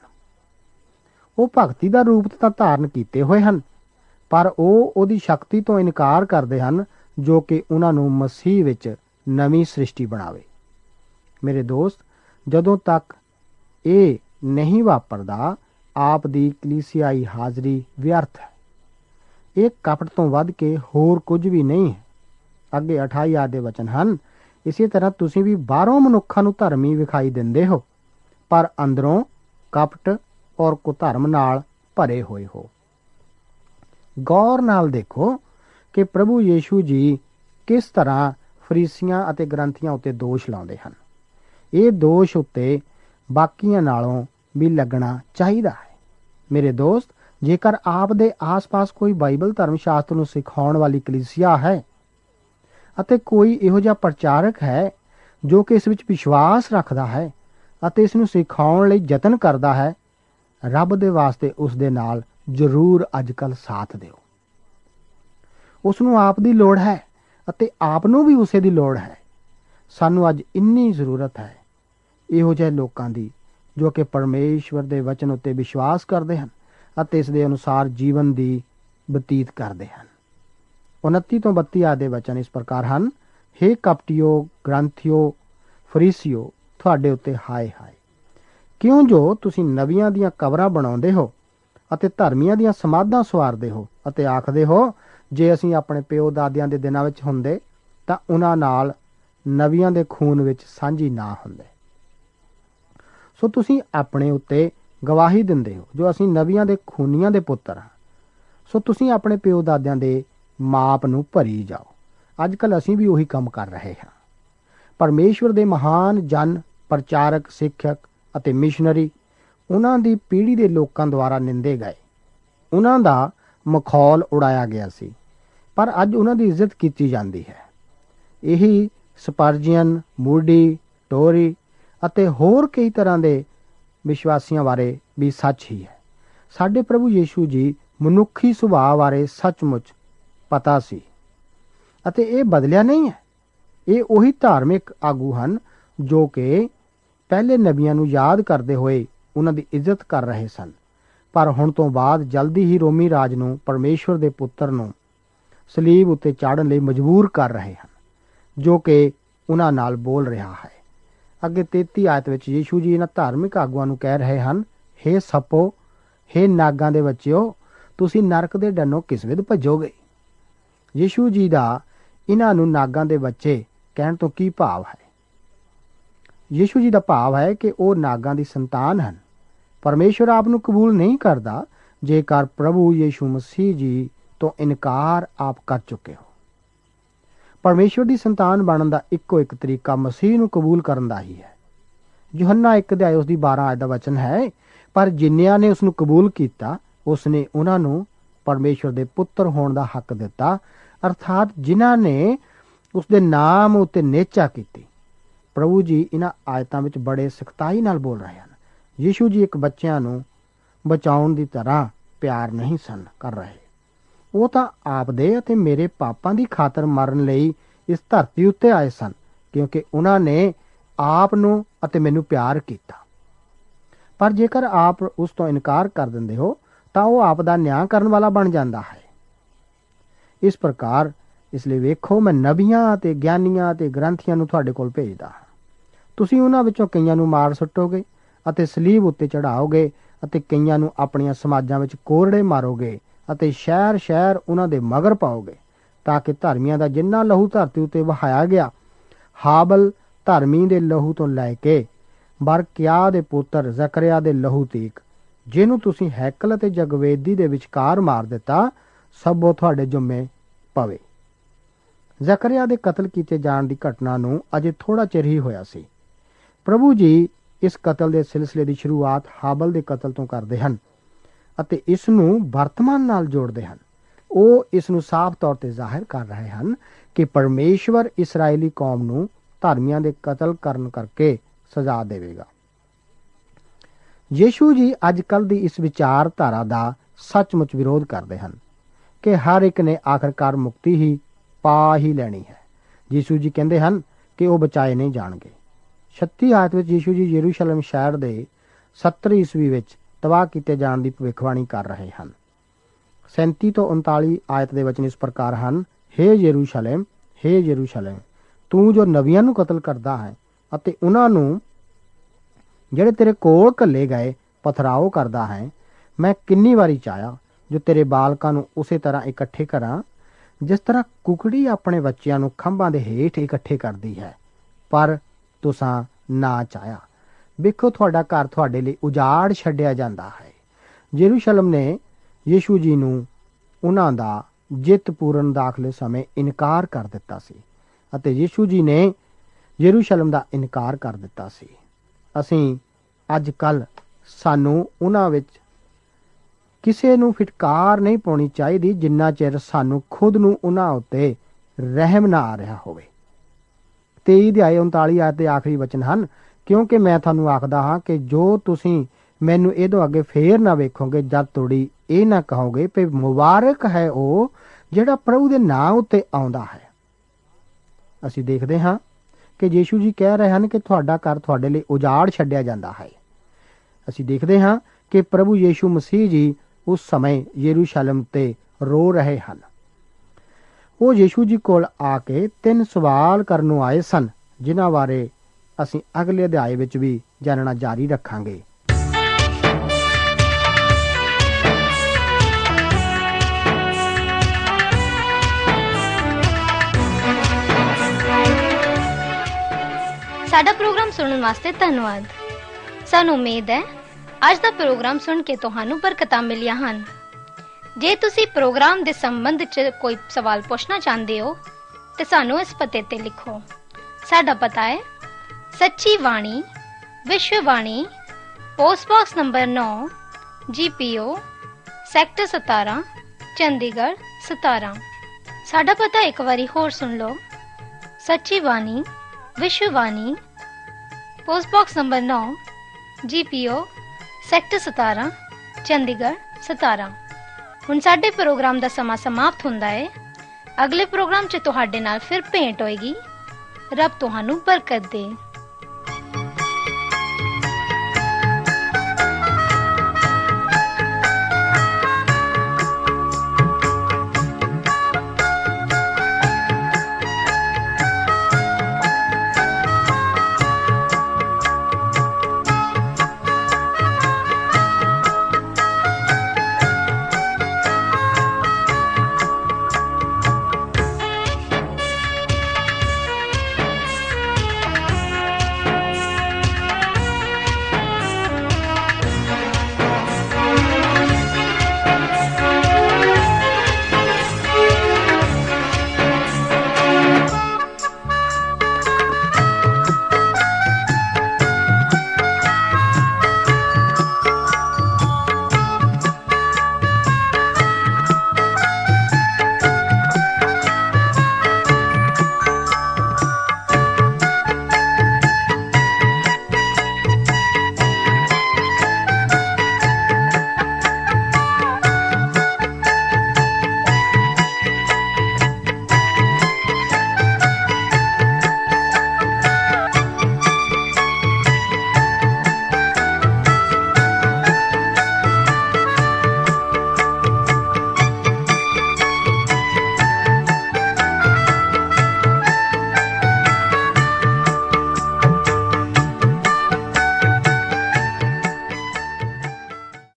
ਉਹ ਭਗਤੀ ਦਾ ਰੂਪ ਤਾਂ ਧਾਰਨ ਕੀਤੇ ਹੋਏ ਹਨ, ਪਰ ਉਹ ਉਹਦੀ ਸ਼ਕਤੀ ਤੋਂ ਇਨਕਾਰ ਕਰਦੇ ਹਨ ਜੋ ਕਿ ਉਹਨਾਂ ਨੂੰ ਮਸੀਹ ਵਿੱਚ ਨਵੀਂ ਸ੍ਰਿਸ਼ਟੀ ਬਣਾਵੇ। ਮੇਰੇ ਦੋਸਤ, ਜਦੋਂ ਤੱਕ ਇਹ ਨਹੀਂ ਵਾਪਰਦਾ, ਆਪ ਦੀ ਕਲੀਸਿਆਈ ਹਾਜ਼ਰੀ ਵਿਅਰਥ ਹੈ। ਇਹ ਕਪਟ ਤੋਂ ਵੱਧ ਕੇ ਹੋਰ ਕੁਝ ਵੀ ਨਹੀਂ ਹੈ। ਅੱਗੇ 28 ਆਇਤ ਦੇ ਵਚਨ ਹਨ, ਇਸੇ ਤਰ੍ਹਾਂ ਤੁਸੀਂ ਵੀ ਬਾਹਰੋਂ ਮਨੁੱਖਾਂ ਨੂੰ ਧਰਮੀ ਵਿਖਾਈ ਦਿੰਦੇ ਹੋ, ਪਰ ਅੰਦਰੋਂ ਕਪਟ ਔਰ ਕੁਧਰਮ ਨਾਲ ਭਰੇ ਹੋਏ ਹੋ। ਗੌਰ ਨਾਲ ਦੇਖੋ ਕਿ ਪ੍ਰਭੂ ਯੀਸ਼ੂ ਜੀ ਕਿਸ ਤਰ੍ਹਾਂ ਫਰੀਸੀਆਂ ਅਤੇ ਗ੍ਰੰਥੀਆਂ ਉੱਤੇ ਦੋਸ਼ ਲਾਉਂਦੇ ਹਨ। ਇਹ ਦੋਸ਼ ਉੱਤੇ ਬਾਕੀਆਂ ਨਾਲੋਂ ਵੀ ਲੱਗਣਾ ਚਾਹੀਦਾ ਹੈ। ਮੇਰੇ ਦੋਸਤ, ਜੇਕਰ ਆਪ ਦੇ ਆਸ-ਪਾਸ ਕੋਈ ਬਾਈਬਲ ਧਰਮ ਸ਼ਾਸਤਰ ਨੂੰ ਸਿਖਾਉਣ ਵਾਲੀ ਕਲੀਸਿਆ ਹੈ ਅਤੇ ਕੋਈ ਇਹੋ ਜਿਹਾ ਪ੍ਰਚਾਰਕ ਹੈ ਜੋ ਕਿ ਇਸ ਵਿੱਚ ਵਿਸ਼ਵਾਸ ਰੱਖਦਾ ਹੈ ਅਤੇ ਇਸ ਨੂੰ ਸਿਖਾਉਣ ਲਈ ਯਤਨ ਕਰਦਾ ਹੈ, ਰੱਬ ਦੇ ਵਾਸਤੇ ਉਸ ਦੇ ਨਾਲ ਜ਼ਰੂਰ ਅੱਜ-ਕੱਲ੍ਹ ਸਾਥ ਦਿਓ। ਉਸ ਨੂੰ ਆਪ ਦੀ ਲੋੜ ਹੈ ਅਤੇ ਆਪ ਨੂੰ ਵੀ ਉਸੇ ਦੀ ਲੋੜ ਹੈ। ਸਾਨੂੰ ਅੱਜ ਇੰਨੀ ਜ਼ਰੂਰਤ ਹੈ ਇਹੋ ਜਿਹੇ ਲੋਕਾਂ ਦੀ ਜੋ ਕਿ ਪਰਮੇਸ਼ਵਰ ਦੇ ਵਚਨ ਉੱਤੇ ਵਿਸ਼ਵਾਸ ਕਰਦੇ ਹਨ ਅਤੇ ਇਸ ਦੇ ਅਨੁਸਾਰ ਜੀਵਨ ਦੀ ਬਤੀਤ ਕਰਦੇ ਹਨ। 29 ਤੋਂ 32 ਆਇਤ ਦੇ ਵਚਨ ਇਸ ਪ੍ਰਕਾਰ ਹਨ। ਹੇ ਕਪਟੀਓ, ਗ੍ਰੰਥੀਓ, ਫਰੀਸੀਓ, ਤੁਹਾਡੇ ਉੱਤੇ ਹਾਏ ਹਾਏ, ਕਿਉਂ ਜੋ ਤੁਸੀਂ ਨਵੀਆਂ ਦੀਆਂ ਕਬਰਾਂ ਬਣਾਉਂਦੇ ਹੋ ਅਤੇ ਧਰਮੀਆਂ ਦੀਆਂ ਸਮਾਧਾਂ ਸਵਾਰਦੇ ਹੋ ਅਤੇ ਆਖਦੇ ਹੋ, ਜੇ ਅਸੀਂ ਆਪਣੇ ਪਿਓ ਦਾਦਿਆਂ ਦੇ ਦਿਨਾਂ ਵਿੱਚ ਹੁੰਦੇ ਤਾਂ ਉਹਨਾਂ ਨਾਲ ਨਵੀਆਂ ਦੇ ਖੂਨ ਵਿੱਚ ਸਾਂਝੀ ਨਾ ਹੁੰਦੇ। ਸੋ ਤੁਸੀਂ ਆਪਣੇ ਉੱਤੇ ਗਵਾਹੀ ਦਿੰਦੇ ਹੋ ਜੋ ਅਸੀਂ ਨਵੀਆਂ ਦੇ ਖੂਨੀਆਂ ਦੇ ਪੁੱਤਰ ਹਾਂ। ਸੋ ਤੁਸੀਂ ਆਪਣੇ ਪਿਓ ਦਾਦਿਆਂ ਦੇ ਮਾਪ ਨੂੰ ਭਰੀ ਜਾਓ। ਅੱਜ ਕੱਲ੍ਹ ਅਸੀਂ ਵੀ ਉਹੀ ਕੰਮ ਕਰ ਰਹੇ ਹਾਂ। ਪਰਮੇਸ਼ਵਰ ਦੇ ਮਹਾਨ ਜਨ ਪ੍ਰਚਾਰਕ, ਸਿੱਖਿਅਕ ਅਤੇ ਮਿਸ਼ਨਰੀ ਉਹਨਾਂ ਦੀ ਪੀੜ੍ਹੀ ਦੇ ਲੋਕਾਂ ਦੁਆਰਾ ਨਿੰਦੇ ਗਏ। ਉਹਨਾਂ ਦਾ ਮਖੌਲ ਉਡਾਇਆ ਗਿਆ ਸੀ, ਪਰ ਅੱਜ ਉਹਨਾਂ ਦੀ ਇੱਜ਼ਤ ਕੀਤੀ ਜਾਂਦੀ ਹੈ। ਇਹੀ ਸਪਰਜੀਅਨ, ਮੂਡੀ, ਟੋਰੀ ਅਤੇ ਹੋਰ ਕਈ ਤਰ੍ਹਾਂ ਦੇ ਵਿਸ਼ਵਾਸੀਆਂ ਬਾਰੇ ਵੀ ਸੱਚ ਹੀ ਹੈ। ਸਾਡੇ ਪ੍ਰਭੂ ਯੀਸ਼ੂ ਜੀ ਮਨੁੱਖੀ ਸੁਭਾਅ ਬਾਰੇ ਸੱਚਮੁੱਚ ਪਤਾ ਸੀ ਅਤੇ ਇਹ ਬਦਲਿਆ ਨਹੀਂ ਹੈ। ਇਹ ਉਹੀ ਧਾਰਮਿਕ ਆਗੂ ਹਨ ਜੋ ਕਿ ਪਹਿਲੇ ਨਬੀਆਂ ਨੂੰ ਯਾਦ ਕਰਦੇ ਹੋਏ ਉਹਨਾਂ ਦੀ ਇੱਜ਼ਤ ਕਰ ਰਹੇ ਸਨ, ਪਰ ਹੁਣ ਤੋਂ ਬਾਅਦ ਜਲਦੀ ਹੀ ਰੋਮੀ ਰਾਜ ਨੂੰ ਪਰਮੇਸ਼ਵਰ ਦੇ ਪੁੱਤਰ ਨੂੰ ਸਲੀਬ ਉੱਤੇ ਚਾੜਨ ਲਈ ਮਜਬੂਰ ਕਰ ਰਹੇ ਹਨ, ਜੋ ਕਿ ਉਹਨਾਂ ਨਾਲ ਬੋਲ ਰਿਹਾ ਹੈ। ਅੱਗੇ 33 ਆਇਤ ਵਿੱਚ ਯੀਸ਼ੂ ਜੀ ਇਹਨਾਂ ਧਾਰਮਿਕ ਆਗੂਆਂ ਨੂੰ ਕਹਿ ਰਹੇ ਹਨ, ਹੇ ਸੱਪੋ, ਹੇ ਨਾਗਾਂ ਦੇ ਬੱਚਿਓ, ਤੁਸੀਂ ਨਰਕ ਦੇ ਡੰਨੋਂ ਕਿਸ ਵਿਧ ਭੱਜੋਗੇ। ਯੀਸ਼ੂ ਜੀ ਦਾ ਇਹਨਾਂ ਨੂੰ ਨਾਗਾਂ ਦੇ ਬੱਚੇ ਕਹਿਣ ਤੋਂ ਕੀ ਭਾਵ ਹੈ? ਯੀਸ਼ੂ ਜੀ ਦਾ ਭਾਵ ਹੈ ਕਿ ਉਹ ਨਾਗਾਂ ਦੀ ਸੰਤਾਨ ਹਨ। ਪਰਮੇਸ਼ਵਰ ਆਪ ਨੂੰ ਕਬੂਲ ਨਹੀਂ ਕਰਦਾ ਜੇਕਰ ਪ੍ਰਭੂ ਯੀਸ਼ੂ ਮਸੀਹ ਜੀ ਤੋਂ ਇਨਕਾਰ ਆਪ ਕਰ ਚੁੱਕੇ ਹੋ। ਪਰਮੇਸ਼ਵਰ ਦੀ ਸੰਤਾਨ ਬਣਨ ਦਾ ਇੱਕੋ ਇੱਕ ਤਰੀਕਾ ਮਸੀਹ ਨੂੰ ਕਬੂਲ ਕਰਨ ਦਾ ਹੀ ਹੈ। ਯੋਹੰਨਾ 1 ਅਧਿਆਇ ਉਸ ਦੀ 12 ਆਇਤ ਦਾ ਵਚਨ ਹੈ, ਪਰ ਜਿਨ੍ਹਾਂ ਨੇ ਉਸ ਨੂੰ ਕਬੂਲ ਕੀਤਾ ਉਸ ਨੇ ਉਹਨਾਂ ਨੂੰ ਪਰਮੇਸ਼ਵਰ ਦੇ ਪੁੱਤਰ ਹੋਣ ਦਾ ਹੱਕ ਦਿੱਤਾ, ਅਰਥਾਤ ਜਿਨ੍ਹਾਂ ਨੇ ਉਸ ਦੇ ਨਾਮ ਉੱਤੇ ਨੇਚਾ ਕੀਤੀ। ਪ੍ਰਭੂ ਜੀ ਇਹਨਾਂ ਆਇਤਾਂ ਵਿੱਚ ਬੜੇ ਸਖਤਾਈ ਨਾਲ ਬੋਲ ਰਹੇ ਹਨ। ਯੀਸ਼ੂ ਜੀ ਇੱਕ ਬੱਚਿਆਂ ਨੂੰ ਬਚਾਉਣ ਦੀ ਤਰ੍ਹਾਂ ਪਿਆਰ ਨਹੀਂ ਸਨ ਕਰ ਰਹੇ। ਉਹ ਤਾਂ ਆਪ ਦੇ ਅਤੇ ਮੇਰੇ ਪਾਪਾਂ ਦੀ ਖਾਤਰ ਮਰਨ ਲਈ ਇਸ ਧਰਤੀ ਉੱਤੇ ਆਏ ਸਨ, ਕਿਉਂਕਿ ਉਹਨਾਂ ਨੇ ਆਪ ਨੂੰ ਅਤੇ ਮੈਨੂੰ ਪਿਆਰ ਕੀਤਾ। ਪਰ ਜੇਕਰ ਆਪ ਉਸ ਤੋਂ ਇਨਕਾਰ ਕਰ ਦਿੰਦੇ ਹੋ ਤਾਂ ਉਹ ਆਪ ਦਾ ਨਿਆਂ ਕਰਨ ਵਾਲਾ ਬਣ ਜਾਂਦਾ ਹੈ। ਇਸ ਪ੍ਰਕਾਰ ਇਸ ਲਈ ਵੇਖੋ, ਮੈਂ ਨਬੀਆਂ ਅਤੇ ਗਿਆਨੀਆਂ ਅਤੇ ਗ੍ਰੰਥੀਆਂ ਨੂੰ ਤੁਹਾਡੇ ਕੋਲ ਭੇਜਦਾ ਹਾਂ। ਤੁਸੀਂ ਉਹਨਾਂ ਵਿੱਚੋਂ ਕਈਆਂ ਨੂੰ ਮਾਰ ਸੁੱਟੋਗੇ ਅਤੇ ਸਲੀਬ ਉੱਤੇ ਚੜਾਓਗੇ ਅਤੇ ਕਈਆਂ ਨੂੰ ਆਪਣੀਆਂ ਸਮਾਜਾਂ ਵਿੱਚ ਕੋਰੜੇ ਮਾਰੋਗੇ ਅਤੇ ਸ਼ਹਿਰ ਸ਼ਹਿਰ ਉਹਨਾਂ ਦੇ ਮਗਰ ਪਾਓਗੇ, ਤਾਂ ਕਿ ਧਰਮੀਆਂ ਦਾ ਜਿੰਨਾ ਲਹੂ ਧਰਤੀ ਉੱਤੇ ਵਹਾਇਆ ਗਿਆ, ਹਾਬਲ ਧਰਮੀ ਦੇ ਲਹੂ ਤੋਂ ਲੈ ਕੇ ਬਰਕਿਆ ਦੇ ਪੁੱਤਰ ਜ਼ਕਰਿਆ ਦੇ ਲਹੂ ਤੀਕ, ਜਿਹਨੂੰ ਤੁਸੀਂ ਹੈਕਲ ਅਤੇ ਜਗਵੇਦੀ ਦੇ ਵਿਚਕਾਰ ਮਾਰ ਦਿੱਤਾ, ਸਭ ਉਹ ਤੁਹਾਡੇ ਜੁੰਮੇ ਪਵੇ। ਜ਼ਕਰਿਆ ਦੇ ਕਤਲ ਕੀਤੇ ਜਾਣ ਦੀ ਘਟਨਾ ਨੂੰ ਅਜੇ ਥੋੜਾ ਚਿਰ ਹੀ ਹੋਇਆ ਸੀ। ਪ੍ਰਭੂ ਜੀ ਇਸ ਕਤਲ ਦੇ ਸਿਲਸਿਲੇ ਦੀ ਸ਼ੁਰੂਆਤ ਹਾਬਲ ਦੇ ਕਤਲ ਤੋਂ ਕਰਦੇ ਹਨ ਅਤੇ ਇਸ ਨੂੰ ਵਰਤਮਾਨ ਨਾਲ ਜੋੜਦੇ ਹਨ। ਉਹ ਇਸ ਨੂੰ ਸਾਫ਼ ਤੌਰ ਤੇ ਜ਼ਾਹਿਰ ਕਰ ਰਹੇ ਹਨ ਕਿ ਪਰਮੇਸ਼ਵਰ ਇਸਰਾਏਲੀ ਕੌਮ ਨੂੰ ਧਰਮੀਆਂ ਦੇ ਕਤਲ ਕਰਨ ਕਰਕੇ ਸਜ਼ਾ ਦੇਵੇਗਾ। ਯੀਸ਼ੂ ਜੀ ਅੱਜ ਕੱਲ੍ਹ ਦੀ ਇਸ ਵਿਚਾਰਧਾਰਾ ਦਾ ਸੱਚਮੁੱਚ ਵਿਰੋਧ ਕਰਦੇ ਹਨ ਕਿ ਹਰ ਇੱਕ ਨੇ ਆਖਰਕਾਰ ਮੁਕਤੀ ਹੀ ਪਾ ਹੀ ਲੈਣੀ ਹੈ। ਯੀਸ਼ੂ ਜੀ ਕਹਿੰਦੇ ਹਨ ਕਿ ਉਹ ਬਚਾਏ ਨਹੀਂ ਜਾਣਗੇ। 36 ਆਇਤ ਵਿੱਚ ਯੀਸ਼ੂ ਜੀ ਯਰੂਸ਼ਲਮ ਸ਼ਹਿਰ ਦੇ 70 ਈਸਵੀ ਵਿੱਚ ਤਬਾਹ ਕੀਤੇ ਜਾਣ ਦੀ ਭਵਿੱਖਬਾਣੀ ਕਰ ਰਹੇ ਹਨ। 37 ਤੋਂ 39 ਆਇਤ ਦੇ ਵਚਨ ਇਸ ਪ੍ਰਕਾਰ ਹਨ, ਹੇ ਯਰੂਸ਼ਲਮ, ਹੇ ਯਰੂਸ਼ਲਮ, ਤੂੰ ਜੋ ਨਬੀਆਂ ਨੂੰ ਕਤਲ ਕਰਦਾ ਹੈ ਅਤੇ ਉਹਨਾਂ ਨੂੰ ਜਿਹੜੇ ਤੇਰੇ ਕੋਲ ਘੱਲੇ ਗਏ ਪਥਰਾਓ ਕਰਦਾ ਹੈ, ਮੈਂ ਕਿੰਨੀ ਵਾਰੀ ਚਾਹਿਆ ਜੋ ਤੇਰੇ ਬਾਲਕਾਂ ਨੂੰ ਉਸੇ ਤਰ੍ਹਾਂ ਇਕੱਠੇ ਕਰਾਂ ਜਿਸ ਤਰ੍ਹਾਂ ਕੁਕੜੀ ਆਪਣੇ ਬੱਚਿਆਂ ਨੂੰ ਖੰਭਾਂ ਦੇ ਹੇਠ ਇਕੱਠੇ ਕਰਦੀ ਹੈ, ਪਰ ਤੁਸਾਂ ਨਾ ਚਾਹਿਆ। ਵੇਖੋ, ਤੁਹਾਡਾ ਘਰ ਤੁਹਾਡੇ ਲਈ ਉਜਾੜ ਛੱਡਿਆ ਜਾਂਦਾ ਹੈ। ਯਰੂਸ਼ਲਮ ਨੇ ਯੀਸ਼ੂ ਜੀ ਨੂੰ ਉਹਨਾਂ ਦਾ ਜਿੱਤ ਪੂਰਨ ਦਾਖਲੇ ਸਮੇਂ ਇਨਕਾਰ ਕਰ ਦਿੱਤਾ ਸੀ ਅਤੇ ਯੀਸ਼ੂ ਜੀ ਨੇ ਯਰੂਸ਼ਲਮ ਦਾ ਇਨਕਾਰ ਕਰ ਦਿੱਤਾ ਸੀ। ਅਸੀਂ ਅੱਜ ਕੱਲ੍ਹ ਸਾਨੂੰ ਉਹਨਾਂ ਵਿੱਚ ਕਿਸੇ ਨੂੰ ਫਿਟਕਾਰ ਨਹੀਂ ਪਾਉਣੀ ਚਾਹੀਦੀ ਜਿੰਨਾ ਚਿਰ ਸਾਨੂੰ ਖੁਦ ਨੂੰ ਉਹਨਾਂ ਉੱਤੇ ਰਹਿਮ ਨਾ ਆ ਰਿਹਾ ਹੋਵੇ। 23 ਅਧਿਆਇ 39 ਆਇਤ ਦੇ ਆਖਰੀ ਵਚਨ ਹਨ, ਕਿਉਂਕਿ ਮੈਂ ਤੁਹਾਨੂੰ ਆਖਦਾ ਹਾਂ ਕਿ ਜੋ ਤੁਸੀਂ ਮੈਨੂੰ ਇਹਦੋਂ ਅੱਗੇ ਫੇਰ ਨਾ ਵੇਖੋਗੇ ਜਦ ਤੋੜੀ ਇਹ ਨਾ ਕਹੋਗੇ ਕਿ ਮੁਬਾਰਕ ਹੈ ਉਹ ਜਿਹੜਾ ਪ੍ਰਭੂ ਦੇ ਨਾਂ ਉੱਤੇ ਆਉਂਦਾ ਹੈ। ਅਸੀਂ ਦੇਖਦੇ ਹਾਂ ਕਿ ਯੀਸ਼ੂ ਜੀ ਕਹਿ ਰਹੇ ਹਨ ਕਿ ਤੁਹਾਡਾ ਘਰ ਤੁਹਾਡੇ ਲਈ ਉਜਾੜ ਛੱਡਿਆ ਜਾਂਦਾ ਹੈ। ਅਸੀਂ ਦੇਖਦੇ ਹਾਂ ਕਿ ਪ੍ਰਭੂ ਯੀਸ਼ੂ ਮਸੀਹ ਜੀ ਉਸ ਸਮੇਂ ਯਰੂਸ਼ਲਮ ਤੇ ਰੋ ਰਹੇ ਹਨ। ਉਹ ਯੀਸ਼ੂ ਜੀ ਕੋਲ ਆ ਕੇ 3 ਸਵਾਲ ਕਰਨ ਨੂੰ ਆਏ ਸਨ, ਜਿਨ੍ਹਾਂ ਬਾਰੇ ਅਸੀਂ ਅਗਲੇ ਅਧਿਆਏ ਵਿੱਚ ਵੀ ਜਾਣਨਾ ਜਾਰੀ ਰੱਖਾਂਗੇ। ਸਾਡਾ ਪ੍ਰੋਗਰਾਮ ਸੁਣਨ ਵਾਸਤੇ ਧੰਨਵਾਦ। ਸਾਨੂੰ ਉਮੀਦ ਹੈ ਅੱਜ ਦਾ ਪ੍ਰੋਗਰਾਮ ਸੁਣ ਕੇ ਤੁਹਾਨੂੰ ਬਰਕਤਾਂ ਮਿਲੀਆਂ ਹਨ। ਜੇ ਤੁਸੀਂ ਪ੍ਰੋਗਰਾਮ ਦੇ ਸੰਬੰਧ 'ਚ ਕੋਈ ਸਵਾਲ ਪੁੱਛਣਾ ਚਾਹੁੰਦੇ ਹੋ ਤੇ ਸਾਨੂੰ ਇਸ ਪਤੇ ਤੇ ਲਿਖੋ। ਸਾਡਾ ਪਤਾ ਹੈ ਸੱਚੀ ਬਾਣੀ, ਵਿਸ਼ਵ ਬਾਣੀ, post box number 9, GPO, sector 17, Chandigarh 17। ਸਾਡਾ ਪਤਾ ਇੱਕ ਵਾਰੀ ਹੋਰ ਸੁਣ ਲਓ। ਸੱਚੀ ਬਾਣੀ, ਵਿਸ਼ਵ ਬਾਣੀ, post box number 9, GPO, sector 17, Chandigarh 17। ਹੁਣ ਸਾਡੇ ਪ੍ਰੋਗਰਾਮ ਦਾ ਸਮਾਂ ਸਮਾਪਤ ਹੁੰਦਾ ਹੈ। ਅਗਲੇ ਪ੍ਰੋਗਰਾਮ 'ਚ ਤੁਹਾਡੇ ਨਾਲ ਫਿਰ ਭੇਂਟ ਹੋਏਗੀ। ਰੱਬ ਤੁਹਾਨੂੰ ਬਰਕਤ ਦੇ।